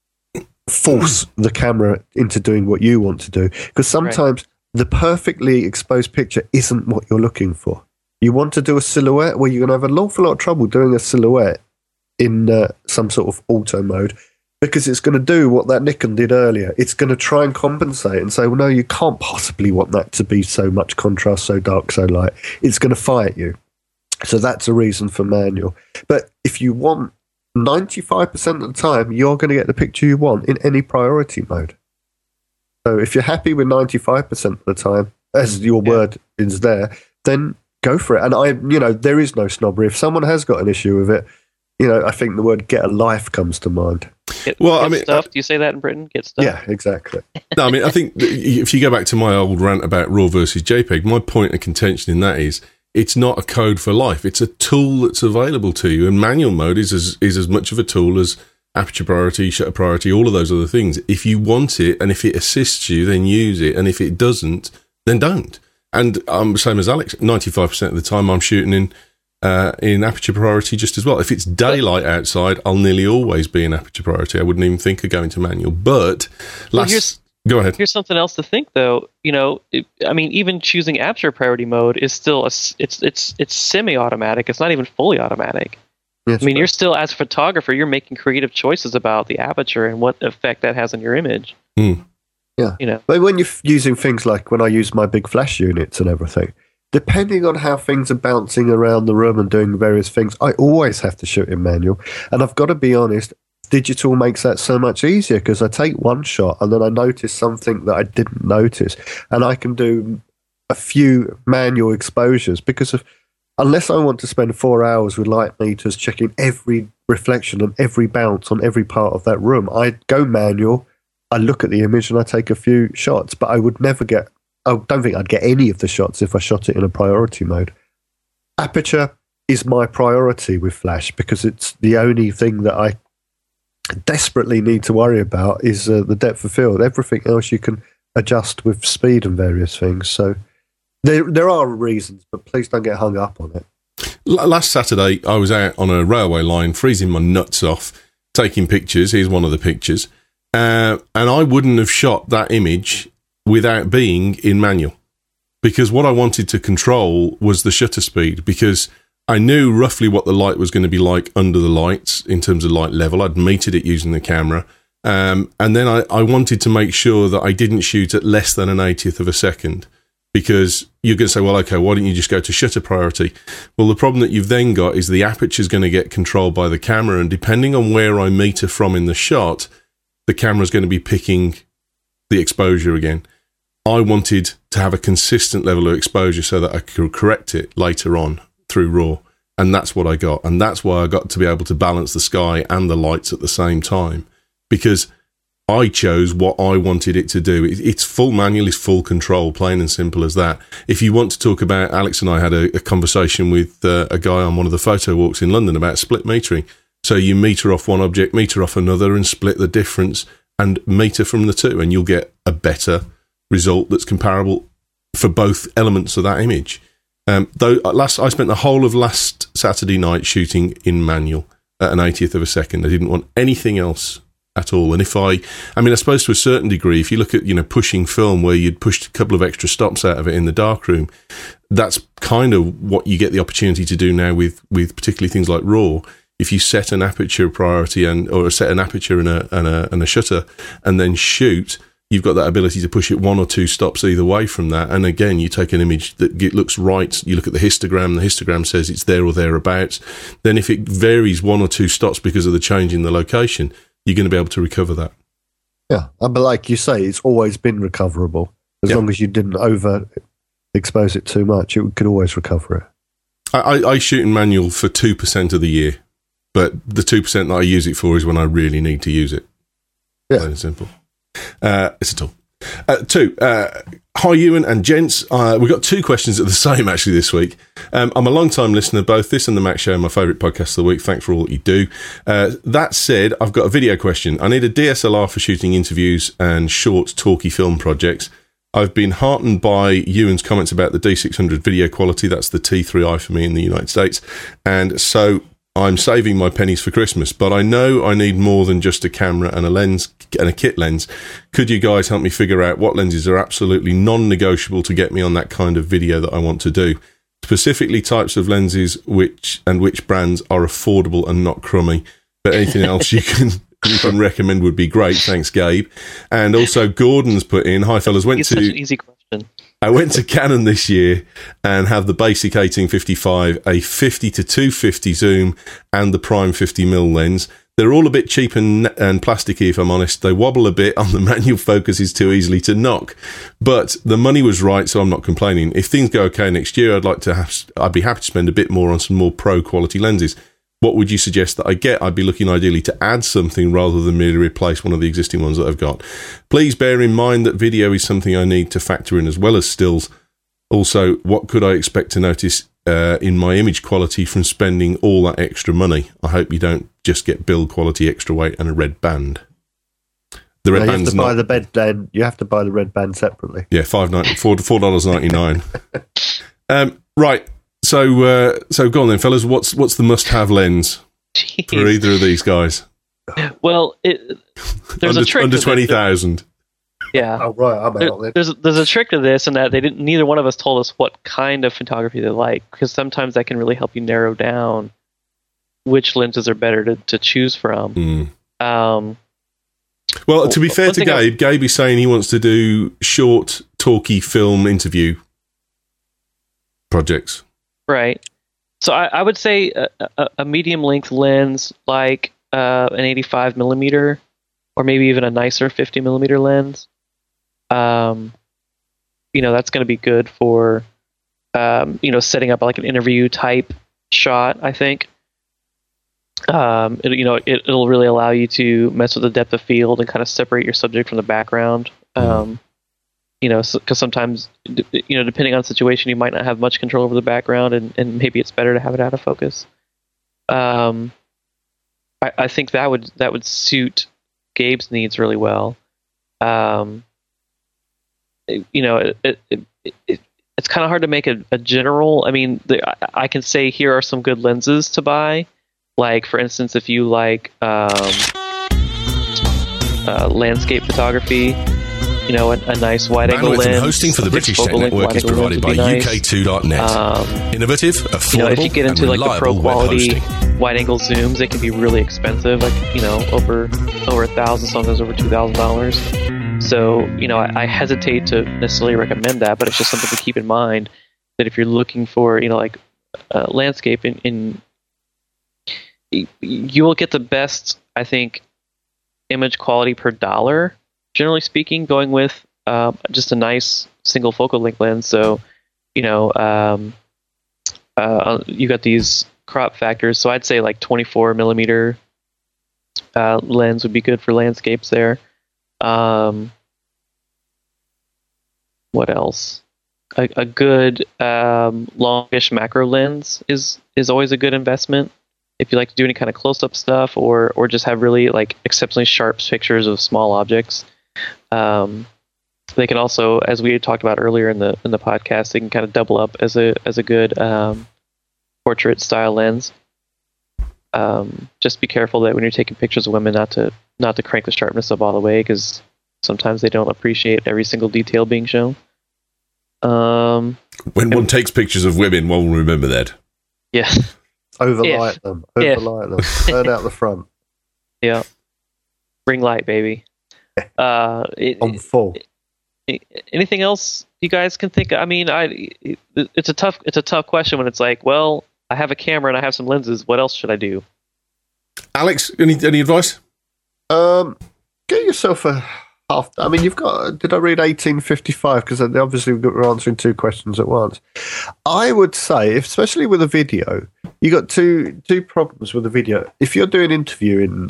force the camera into doing what you want to do. Because sometimes the perfectly exposed picture isn't what you're looking for. You want to do a silhouette, well, you're going to have an awful lot of trouble doing a silhouette in some sort of auto mode because it's going to do what that Nikon did earlier. It's going to try and compensate and say, well, no, you can't possibly want that to be so much contrast, so dark, so light. It's going to fight you. So that's a reason for manual. But if you want 95% of the time, you're going to get the picture you want in any priority mode. So if you're happy with 95% of the time, as your word is there, then go for it. And there is no snobbery. If someone has got an issue with it, I think the word "get a life" comes to mind. Get stuffed. Do you say that in Britain? Get stuffed. Yeah, exactly. No, I think if you go back to my old rant about RAW versus JPEG, my point of contention in that is it's not a code for life. It's a tool that's available to you, and manual mode is as much of a tool as aperture priority, shutter priority, all of those other things. If you want it, and if it assists you, then use it, and if it doesn't, then don't. And I'm the same as Alex. 95% of the time, I'm shooting in aperture priority just as well. If it's daylight outside, I'll nearly always be in aperture priority. I wouldn't even think of going to manual. But go ahead. Here's something else to think, though. Even choosing aperture priority mode is still it's semi-automatic. It's not even fully automatic. Yes, you're still, as a photographer, you're making creative choices about the aperture and what effect that has on your image. Mm. Yeah. But when you're using things like when I use my big flash units and everything, depending on how things are bouncing around the room and doing various things, I always have to shoot in manual. And I've got to be honest, digital makes that so much easier because I take one shot and then I notice something that I didn't notice. And I can do a few manual exposures because unless I want to spend 4 hours with light meters checking every reflection and every bounce on every part of that room, I'd go manual. I look at the image and I take a few shots, but I would never get. I don't think I'd get any of the shots if I shot it in a priority mode. Aperture is my priority with flash because it's the only thing that I desperately need to worry about is the depth of field. Everything else you can adjust with speed and various things. So there are reasons, but please don't get hung up on it. Last Saturday, I was out on a railway line, freezing my nuts off, taking pictures. Here's one of the pictures. And I wouldn't have shot that image without being in manual, because what I wanted to control was the shutter speed, because I knew roughly what the light was going to be like under the lights in terms of light level. I'd metered it using the camera. And then I wanted to make sure that I didn't shoot at less than an 80th of a second, because you're going to say, well, okay, why don't you just go to shutter priority? Well, the problem that you've then got is the aperture is going to get controlled by the camera, and depending on where I meter from in the shot, the camera's going to be picking the exposure again. I wanted to have a consistent level of exposure so that I could correct it later on through RAW, and that's what I got. And that's why I got to be able to balance the sky and the lights at the same time, because I chose what I wanted it to do. It's full manual, it's full control, plain and simple as that. If you want to talk about, Alex and I had a conversation with a guy on one of the photo walks in London about split metering. So you meter off one object, meter off another, and split the difference and meter from the two, and you'll get a better result that's comparable for both elements of that image. Though I spent the whole of last Saturday night shooting in manual at an 80th of a second. I didn't want anything else at all. And I suppose to a certain degree, if you look at, pushing film where you'd pushed a couple of extra stops out of it in the darkroom, that's kind of what you get the opportunity to do now with particularly things like RAW. If you set an aperture priority or set an aperture and a shutter and then shoot, you've got that ability to push it one or two stops either way from that. And again, you take an image that looks right. You look at the histogram says it's there or thereabouts. Then if it varies one or two stops because of the change in the location, you're going to be able to recover that. Yeah, but like you say, it's always been recoverable. As long as you didn't overexpose it too much, it could always recover it. I shoot in manual for 2% of the year, but the 2% that I use it for is when I really need to use it. Yeah. Plain and simple. It's a tool. Hi, Ewan and gents. We've got two questions that are the same actually this week. I'm a long-time listener, both this and the Mac Show are my favourite podcast of the week. Thanks for all that you do. That said, I've got a video question. I need a DSLR for shooting interviews and short, talky film projects. I've been heartened by Ewan's comments about the D600 video quality. That's the T3i for me in the United States. And so I'm saving my pennies for Christmas, but I know I need more than just a camera and a lens and a kit lens. Could you guys help me figure out what lenses are absolutely non-negotiable to get me on that kind of video that I want to do? Specifically types of lenses which brands are affordable and not crummy. But anything else you can recommend would be great. Thanks, Gabe. And also Gordon's put in, hi fellas, it's such an easy question. I went to Canon this year and have the basic 18-55, a 50-250 zoom, and the prime 50mm lens. They're all a bit cheap and plasticky, if I'm honest. They wobble a bit on the manual focuses too easily to knock. But the money was right, so I'm not complaining. If things go okay next year, I'd be happy to spend a bit more on some more pro-quality lenses. What would you suggest that I get? I'd be looking ideally to add something rather than merely replace one of the existing ones that I've got. Please bear in mind that video is something I need to factor in as well as stills. Also, what could I expect to notice in my image quality from spending all that extra money? I hope you don't just get build quality, extra weight, and a red band. The red band's not. You have to buy the red band separately. Yeah, $4.99. Right. So go on then, fellas. What's the must-have lens for either of these guys? Well, there's a trick under 20,000. Yeah. Oh right, I'm out. There's a trick to this, in that neither one of us told us what kind of photography they like, because sometimes that can really help you narrow down which lenses are better to choose from. Well, to be fair to Gabe is saying he wants to do short, talky film interview projects. Right. So I would say a medium length lens, like an 85mm, or maybe even a nicer 50mm lens. that's going to be good for, setting up like an interview type shot, I think. It'll really allow you to mess with the depth of field and kind of separate your subject from the background. Because sometimes, depending on the situation, you might not have much control over the background, and maybe it's better to have it out of focus. I think that would suit Gabe's needs really well. It's kind of hard to make a general. I mean, I can say here are some good lenses to buy. Like, for instance, if you like landscape photography, a nice wide-angle lens. And hosting for the British Tech Network is provided by UK2.net. Innovative, affordable, if you get into like the pro-quality wide-angle zooms, they can be really expensive, like over $1,000, sometimes over $2,000. So I hesitate to necessarily recommend that, but it's just something to keep in mind that if you're looking for landscape you will get the best, I think, image quality per dollar, generally speaking, going with just a nice single focal length lens. So, you got these crop factors. So I'd say like 24 millimeter lens would be good for landscapes there. What else? A good longish macro lens is always a good investment if you like to do any kind of close-up stuff or just have really like exceptionally sharp pictures of small objects. They can also, as we had talked about earlier in the podcast, they can kind of double up as a good portrait style lens. Just be careful that when you're taking pictures of women, not to crank the sharpness up all the way, because sometimes they don't appreciate every single detail being shown. When one takes pictures of women, one will remember that. Yeah. Overlight them. Turn out the front. Yeah. Ring light, baby. On full. Anything else you guys can think of? I mean, it's a tough question when it's like, well, I have a camera and I have some lenses. What else should I do? Alex, any advice? Get yourself a half. I mean, you've got. Did I read 1855? Because obviously we're answering two questions at once. I would say, especially with a video, you got two problems with a video. If you're doing interviewing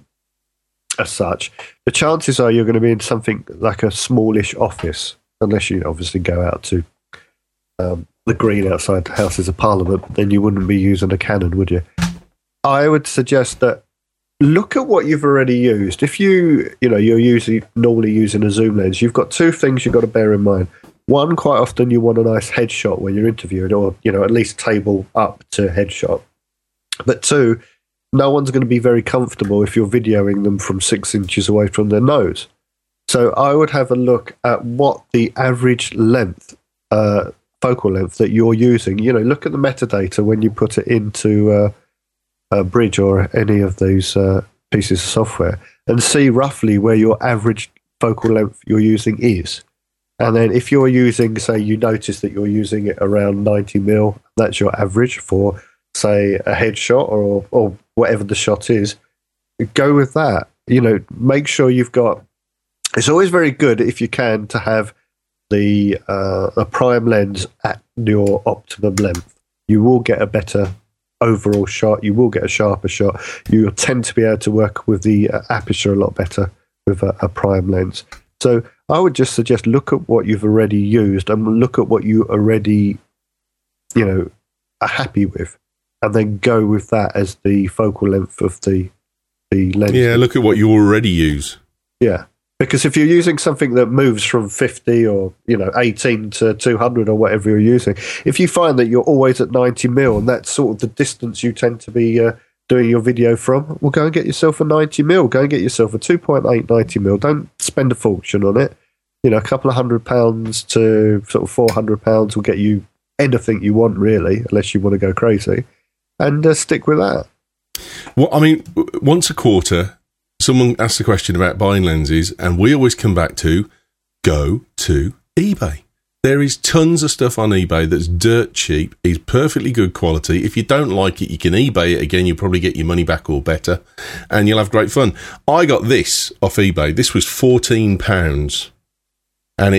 as such, the chances are you're going to be in something like a smallish office, unless you obviously go out to the green outside the Houses of Parliament. Then you wouldn't be using a Canon, would you? I would suggest that look at what you've already used. If you're normally using a zoom lens, you've got two things you've got to bear in mind. One, quite often you want a nice headshot when you're interviewing, or at least table up to headshot. But two, no one's going to be very comfortable if you're videoing them from 6 inches away from their nose. So I would have a look at what the average length, focal length that you're using. Look at the metadata when you put it into Bridge or any of those pieces of software, and see roughly where your average focal length you're using is. And then if you're using, say, you notice that you're using it around 90mm, that's your average for, say, a headshot or whatever the shot is, go with that. Make sure you've got. It's always very good if you can to have a prime lens at your optimum length. You will get a better overall shot. You will get a sharper shot. You tend to be able to work with the aperture a lot better with a prime lens. So I would just suggest look at what you've already used and look at what you already, are happy with, and then go with that as the focal length of the lens. Yeah, look at what you already use. Yeah. Because if you're using something that moves from 50 or 18 to 200 or whatever you're using, if you find that you're always at 90mm and that's sort of the distance you tend to be doing your video from, well, go and get yourself a 90mm. Go and get yourself a 2.8 90mm. Don't spend a fortune on it. A couple of £100 to sort of £400 will get you anything you want, really, unless you want to go crazy, and stick with that. Well, I mean, once a quarter, someone asks a question about buying lenses, and we always come back to go to eBay. There is tons of stuff on eBay that's dirt cheap, is perfectly good quality. If you don't like it, you can eBay it again. You'll probably get your money back or better, and you'll have great fun. I got this off eBay. This was £14, and it's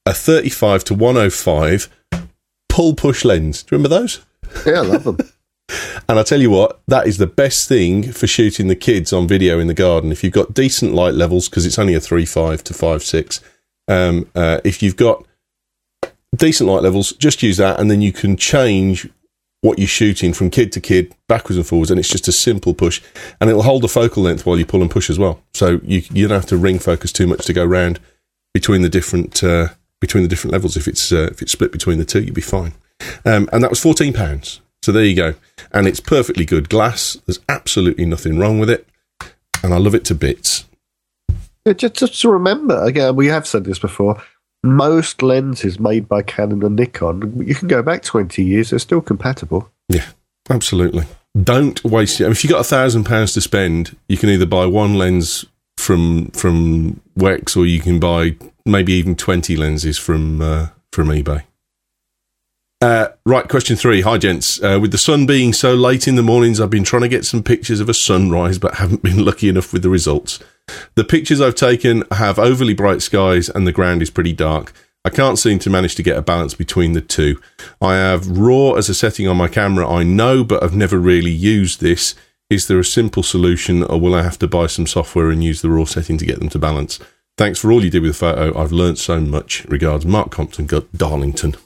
a 35 to 105 pull-push lens. Do you remember those? Yeah, I love them. And I tell you what, that is the best thing for shooting the kids on video in the garden. If you've got decent light levels, because it's only a 3.5 to 5.6, if you've got decent light levels, just use that, and then you can change what you're shooting from kid to kid, backwards and forwards, and it's just a simple push, and it'll hold the focal length while you pull and push as well. So you don't have to ring focus too much to go round between the different levels. If it's split between the two, you'll be fine. And that was £14. So there you go. And it's perfectly good glass. There's absolutely nothing wrong with it. And I love it to bits. Yeah, just to remember, again, we have said this before, most lenses made by Canon and Nikon, you can go back 20 years, they're still compatible. Yeah, absolutely. Don't waste it. I mean, if you've got £1,000 to spend, you can either buy one lens from Wex, or you can buy maybe even 20 lenses from eBay. Right, question 3. Hi, gents. With the sun being so late in the mornings, I've been trying to get some pictures of a sunrise, but haven't been lucky enough with the results. The pictures I've taken have overly bright skies and the ground is pretty dark. I can't seem to manage to get a balance between the two. I have RAW as a setting on my camera, I know, but I've never really used this. Is there a simple solution, or will I have to buy some software and use the RAW setting to get them to balance? Thanks for all you did with the photo. I've learnt so much. Regards, Mark Compton, Darlington.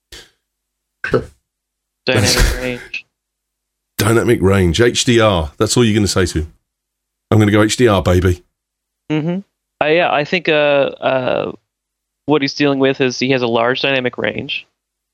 Dynamic range. Dynamic range. HDR. That's all you're going to say to him. I'm going to go HDR, baby. Mm-hmm. Yeah, I think what he's dealing with is he has a large dynamic range.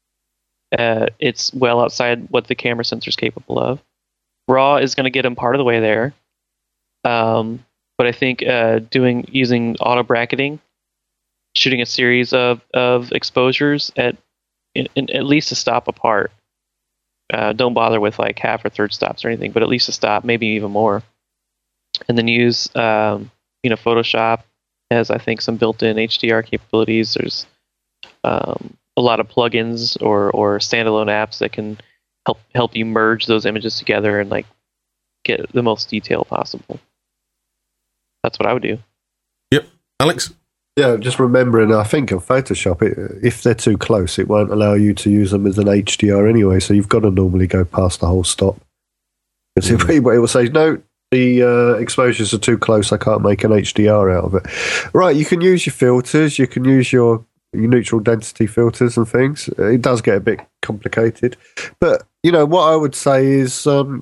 It's well outside what the camera sensor is capable of. RAW is going to get him part of the way there. But I think using auto bracketing, shooting a series of exposures at least a stop apart. Don't bother with like half or third stops or anything, but at least a stop, maybe even more. And then use Photoshop has, I think, some built-in HDR capabilities. There's a lot of plugins or standalone apps that can help you merge those images together and like get the most detail possible. That's what I would do. Yep. Alex? Yeah, just remembering, I think in Photoshop, if they're too close, it won't allow you to use them as an HDR anyway, so you've got to normally go past the whole stop. Because it will say, no, the exposures are too close, I can't make an HDR out of it. Right, you can use your filters, you can use your neutral density filters and things. It does get a bit complicated. But, what I would say is,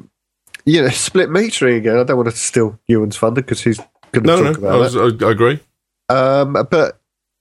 split metering again. I don't want to steal Ewan's thunder because he's going to talk about it. I agree. But,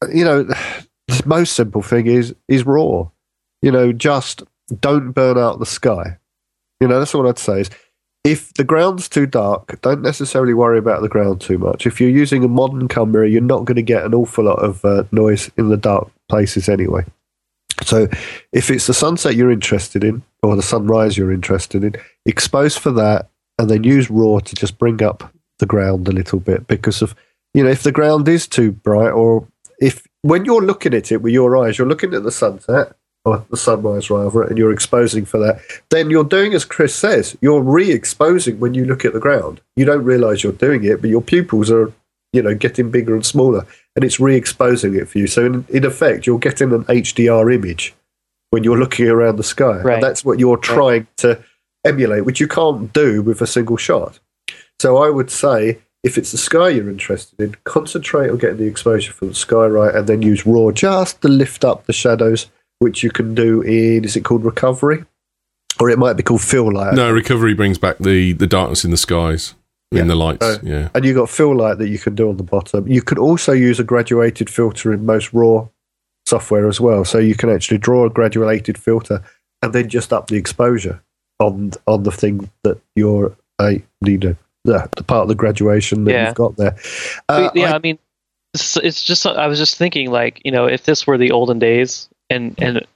the most simple thing is RAW. Just don't burn out the sky. That's what I'd say is, if the ground's too dark, don't necessarily worry about the ground too much. If you're using a modern camera, you're not going to get an awful lot of noise in the dark places anyway. So if it's the sunset you're interested in, or the sunrise you're interested in, expose for that, and then use RAW to just bring up the ground a little bit, because of, if the ground is too bright, or if when you're looking at it with your eyes, you're looking at the sunset, or the sunrise rather, and you're exposing for that, then you're doing as Chris says, you're re-exposing when you look at the ground. You don't realise you're doing it, but your pupils are, getting bigger and smaller, and it's re-exposing it for you. So in effect, you're getting an HDR image when you're looking around the sky. Right. And that's what you're trying to emulate, which you can't do with a single shot. So I would say, if it's the sky you're interested in, concentrate on getting the exposure for the sky right, and then use RAW just to lift up the shadows, which you can do in, is it called recovery? Or it might be called fill light. No, recovery brings back the darkness in the skies, in the lights. Yeah. And you've got fill light that you can do on the bottom. You could also use a graduated filter in most RAW software as well. So you can actually draw a graduated filter and then just up the exposure on the thing that you're, the part of the graduation that you've got there. I mean, it's just, I was just thinking, like, if this were the olden days, and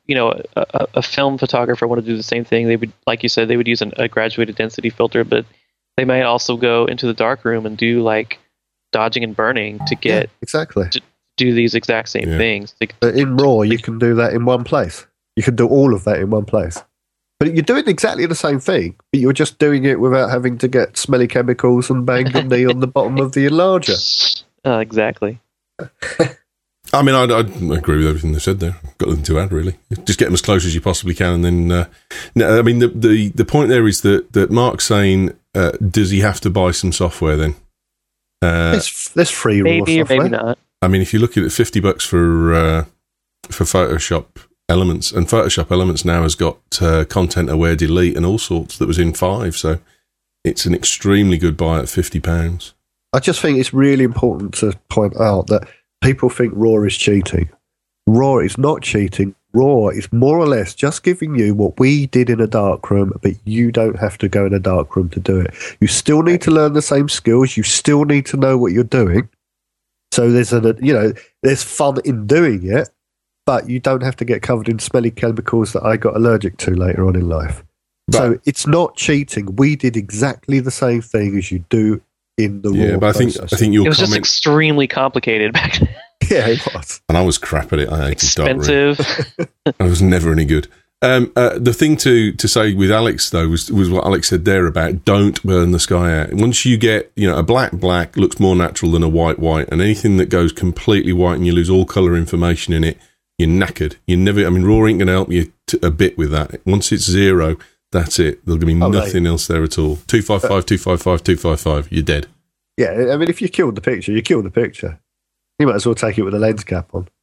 a film photographer wanted to do the same thing, they would, like you said, they would use a graduated density filter, but they might also go into the dark room and do like dodging and burning to get exactly to do these exact same things. In RAW, you can do that in one place. You can do all of that in one place. But you're doing exactly the same thing, but you're just doing it without having to get smelly chemicals and bang the knee on the bottom of the enlarger. Exactly. I mean, I agree with everything they said there. Got nothing to add, really. Just get them as close as you possibly can, and then. No, I mean, the point there is that Mark's saying, does he have to buy some software then? There's free raw software. Maybe not. I mean, if you look at it, $50 for Photoshop Elements, and Photoshop Elements now has got content aware delete and all sorts that was in 5, so it's an extremely good buy at £50. I just think it's really important to point out that people think RAW is cheating. RAW is not cheating. RAW is more or less just giving you what we did in a darkroom, but you don't have to go in a darkroom to do it. You still need to learn the same skills. You still need to know what you're doing. So there's fun in doing it, but you don't have to get covered in smelly chemicals that I got allergic to later on in life. So it's not cheating. We did exactly the same thing as you do in the RAW process. I think your it was just extremely complicated back then. Yeah, it was. And I was crap at it. I hated expensive. I was never any good. The thing to say with Alex, though, was what Alex said there about don't burn the sky out. Once you get, a black looks more natural than a white, and anything that goes completely white and you lose all colour information in it, you're knackered. RAW ain't going to help you a bit with that. Once it's 0, that's it. There'll be nothing else there at all. 255, 255, 255, you're dead. Yeah, I mean, if you killed the picture, you killed the picture. You might as well take it with a lens cap on.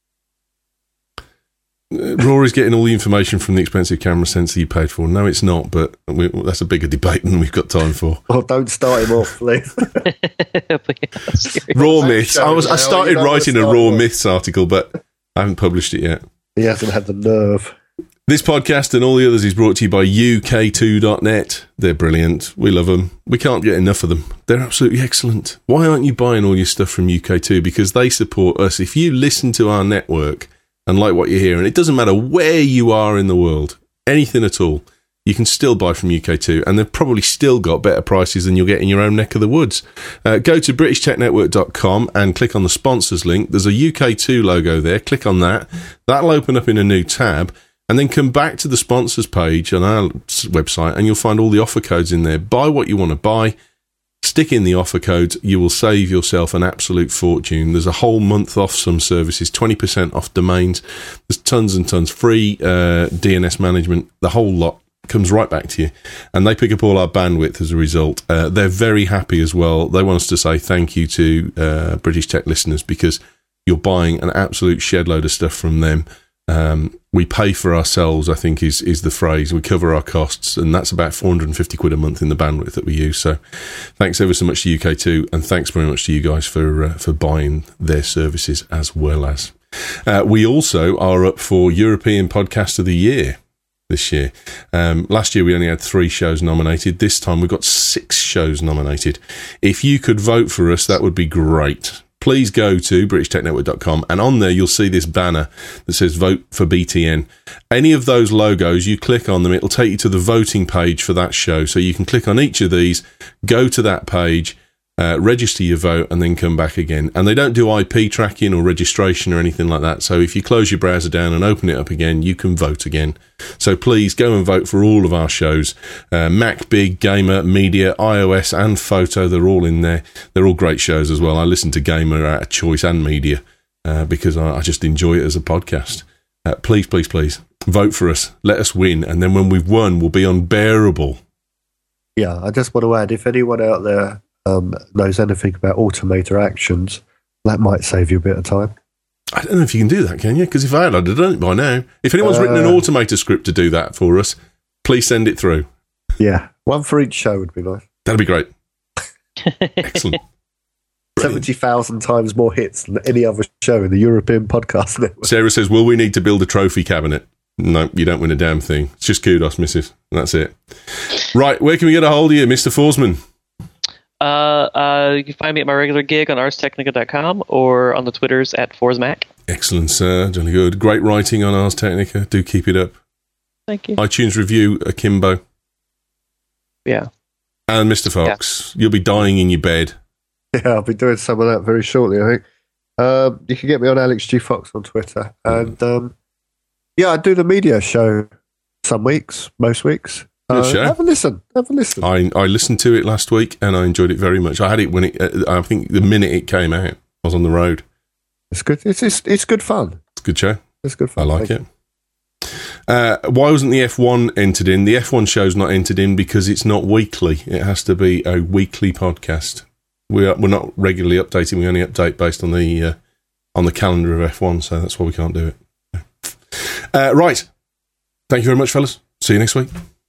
RAW is getting all the information from the expensive camera sensor you paid for. No, it's not, but that's a bigger debate than we've got time for. Well, don't start him off, please. RAW myths. I started writing a RAW myths article, but I haven't published it yet. He hasn't had the nerve. This podcast and all the others is brought to you by UK2.net. They're brilliant. We love them. We can't get enough of them. They're absolutely excellent. Why aren't you buying all your stuff from UK2? Because they support us. If you listen to our network and like what you hear, and it doesn't matter where you are in the world, anything at all, you can still buy from UK2, and they've probably still got better prices than you'll get in your own neck of the woods. Go to BritishTechNetwork.com and click on the sponsors link. There's a UK2 logo there. Click on that. That'll open up in a new tab. And then come back to the sponsors page on our website and you'll find all the offer codes in there. Buy what you want to buy, stick in the offer codes, you will save yourself an absolute fortune. There's a whole month off some services, 20% off domains. There's tons and tons, free DNS management, the whole lot comes right back to you. And they pick up all our bandwidth as a result. They're very happy as well. They want us to say thank you to British Tech listeners because you're buying an absolute shed load of stuff from them. We pay for ourselves, I think is the phrase. We cover our costs, and that's about 450 quid a month in the bandwidth that we use. So thanks ever so much to UK2, and thanks very much to you guys for buying their services as well as. We also are up for European Podcast of the Year this year. Last year we only had 3 shows nominated. This time we've got 6 shows nominated. If you could vote for us, that would be great. Please go to BritishTechNetwork.com, and on there you'll see this banner that says Vote for BTN. Any of those logos, you click on them, it'll take you to the voting page for that show. So you can click on each of these, go to that page, register your vote, and then come back again. And they don't do IP tracking or registration or anything like that. So if you close your browser down and open it up again, you can vote again. So please go and vote for all of our shows. Mac, Big, Gamer, Media, iOS, and Photo, they're all in there. They're all great shows as well. I listen to Gamer out of choice and Media because I just enjoy it as a podcast. Please, please, please, vote for us. Let us win. And then when we've won, we'll be unbearable. Yeah, I just want to add, if anyone out there knows anything about automator actions, that might save you a bit of time. I don't know if you can do that, can you? Because if I had, I'd have done it by now. If anyone's written an automator script to do that for us, please send it through. Yeah, one for each show would be nice. That'd be great. Excellent. 70,000 times more hits than any other show in the European Podcast Network. Sarah says, will we need to build a trophy cabinet? No, you don't win a damn thing. It's just kudos, missus. And that's it. Right, where can we get a hold of you, Mr. Forsman? You can find me at my regular gig on ArsTechnica.com or on the Twitters at ForsMac. Excellent, sir. Jolly good. Great writing on Ars Technica. Do keep it up. Thank you. iTunes review, Akimbo. Yeah. And Mr. Fox, You'll be dying in your bed. Yeah, I'll be doing some of that very shortly, I think. You can get me on Alex G. Fox on Twitter. And, I do the media show some weeks, most weeks. Have a listen. I listened to it last week and I enjoyed it very much. I had it when I think the minute it came out, I was on the road. It's good. It's good fun. It's a good show. It's good fun. I like it. Why wasn't the F1 entered in? The F1 show's not entered in because it's not weekly. It has to be a weekly podcast. We're not regularly updating. We only update based on the calendar of F1, so that's why we can't do it. Right. Thank you very much, fellas. See you next week.